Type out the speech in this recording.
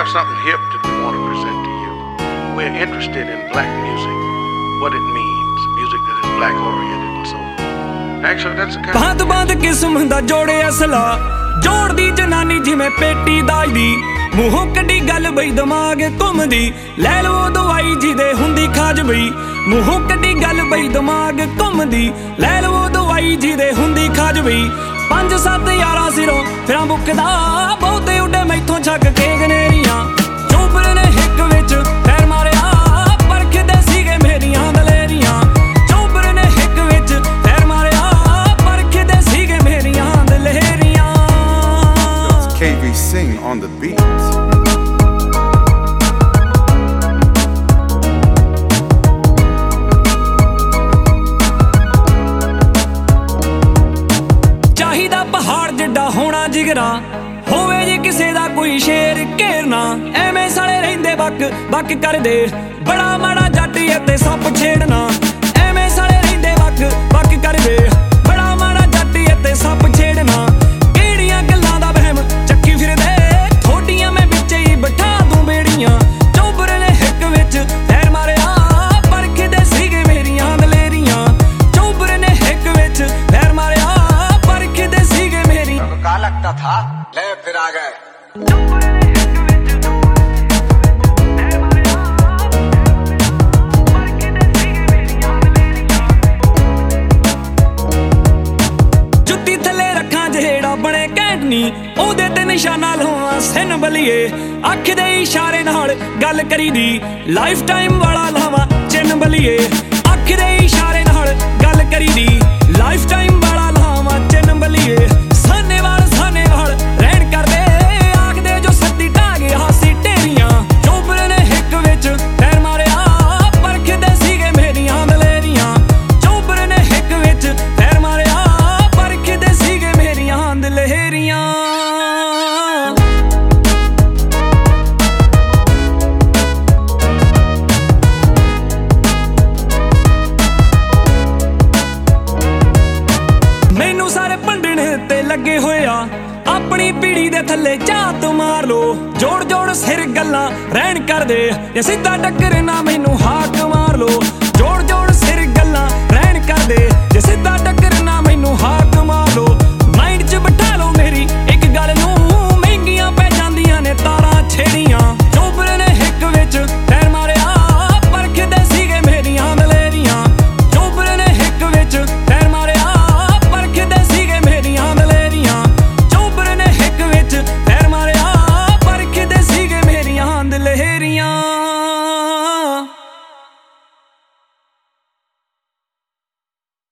have something hip that we want to present to you. We're interested in black music, what it means, music that is black oriented and so on. Actually, that's a kind of... ਬਾਤ ਕਿਸਮ ਦਾ ਜੋੜੇ ਅਸਲਾ ਜੋੜਦੀ ਜਨਾਨੀ ਜਿਵੇਂ ਪੇਟੀ ਦਾਜ ਦੀ ਮੂੰਹੋਂ ਕੱਢੀ ਗੱਲ ਬਈ ਦਿਮਾਗ ਘੁੰਮਦੀ ਲੈ ਲਓ ਦਵਾਈ ਜਿਹਦੇ ਹੁੰਦੀ ਖਾਜ ਬਈ ਮੂੰਹੋਂ ਕੱਢੀ ਗੱਲ ਬਈ ਦਿਮਾਗ ਘੁੰਮਦੀ ਲੈ ਲਓ ਦਵਾਈ ਜਿਹਦੇ ਹੁੰਦੀ ਖਾਜ ਬਈ 5-7 ਯਾਰਾਂ ਸਿਰੋਂ ਫਿਰਾਂ ਬੁੱਕਦਾ ਬਹੁਤੇ ਉੱਡੇ ਮੈਥੋਂ ਛੱਕ ਕੇ ਗਨੇਰੀਆਂ ਚੋਬਰ ਨੇ ਹਿੱਕ ਵਿੱਚ ਪੈਰ ਮਾਰਿਆ ਪਰਖਦੇ ਸੀਗੇ ਮੇਰੀਆਂ ਦਲੇਰੀਆਂ ਚੋਬਰ ਨੇ ਹਿੱਕ ਵਿੱਚ ਪੈਰ ਮਾਰਿਆ ਪਰਖਦੇ ਸੀਗੇ ਮੇਰੀਆਂ ਦਲੇਰੀਆਂ KV Sing on the beat. ਚਾਹੀਦਾ ਪਹਾੜ ਜਿੱਡਾ ਹੋਣਾ ਜਿਗਰਾ ਹੋਵੇ ਜੇ ਕਿਸੇ ਦਾ ਕੋਈ ਸ਼ੇਰ ਘੇਰਨਾ ਐਵੇਂ ਸਾਲੇ ਰਹਿੰਦੇ ਬੱਕ ਕਰਦੇ ਬੜਾ ਮਾੜਾ ਜੱਟ ਅਤੇ ਸੱਪ ਛੇੜਨਾ ਐਵੇਂ ਸਾਲੇ ਰਹਿੰਦੇ ਬੱਕ ਕਰਦੇ ਬੜਾ ਮਾੜਾ ਜੱਟ ਅਤੇ ਸੱਪ ਛੇੜਨਾ ਕਿਹੜੀਆਂ ਗੱਲਾਂ ਦਾ ਵਹਿਮ ਚੱਕੀ ਫਿਰਦੇ ਥੋਡੀਆਂ ਮੈਂ ਵਿੱਚ ਹੀ ਬਿਠਾ ਦੂੰ ਬੇੜੀਆਂ ਚੋਬਰ ਨੇ ਹਿੱਕ ਵਿੱਚ ਪੈਰ ਮਾਰਿਆ ਪਰਖਦੇ ਸੀਗੇ ਮੇਰੀਆਂ ਦਲੇਰੀਆਂ ਚੋਬਰ ਨੇ ਹਿੱਕ ਵਿੱਚ ਪੈਰ ਮਾਰਿਆ ਪਰਖਦੇ ਸੀਗੇ ਮੇਰੀ ਕਾ ਲੱਗਦਾ ਥਾ ਲੈ ਫਿਰ ਆ ਗਏ ਜੁੱਤੀ ਥੱਲੇ ਰੱਖਾਂ ਜਿਹੜਾ ਬਣੇ ਘੈਂਟਨੀ ਉਹਦੇ ਤੇ ਨਿਸ਼ਾਨਾ ਲਵਾਂ ਸਿਨ ਬਲੀਏ ਅੱਖ ਦੇ ਇਸ਼ਾਰੇ ਨਾਲ ਗੱਲ ਕਰੀਦੀ ਲਾਈਫ ਟਾਈਮ ਵਾਲਾ ਲਾਵਾਂ ਚਿੰਨ ਬਲੀਏ ਅੱਖ ਦੇ ਇਸ਼ਾਰੇ ਨਾਲ ਗੱਲ ਕਰੀਦੀ ਲਾਈਫ ਟਾਈਮ ਵਾਲਾ ਲਾਵਾਂ ਚਿੰਨ ਬਲੀਏ ਸਾਨੇ ਵਾਲ ਰਹਿਣ ਕਰਦੇ ਆਖਦੇ ਜੋ ਸੱਤੀ ਢਾਹ ਗਿਆ ਹਾਸੀ ਢੇਰੀਆਂ ਚੋਬਰ ਨੇ ਹਿੱਕ ਵਿੱਚ ਪੈਰ ਮਾਰਿਆ ਪਰਖਦੇ ਸੀਗੇ ਮੇਰੀਆਂ ਦਲੇਰੀਆਂ ਚੋਬਰ ਨੇ ਹਿੱਕ ਵਿੱਚ ਪੈਰ ਮਾਰਿਆ ਪਰਖਦੇ ਸੀਗੇ ਮੇਰੀਆਂ ਦਲੇਰੀਆਂ ਮੈਨੂੰ ਸਾਰੇ ਭੰਡਣ ਤੇ ਲੱਗੇ ਹੋਏ ਆ ਆਪਣੀ ਪੀੜੀ ਦੇ ਥੱਲੇ ਝਾਤ ਮਾਰ ਲੋ ਜੋੜ ਸਿਰ ਗੱਲਾਂ ਰਹਿਣ ਕਰਦੇ ਜੇ ਸਿੱਧਾ ਟੱਕਰ ਨਾ ਮੈਨੂੰ ਹਾਕ ਮਾਰ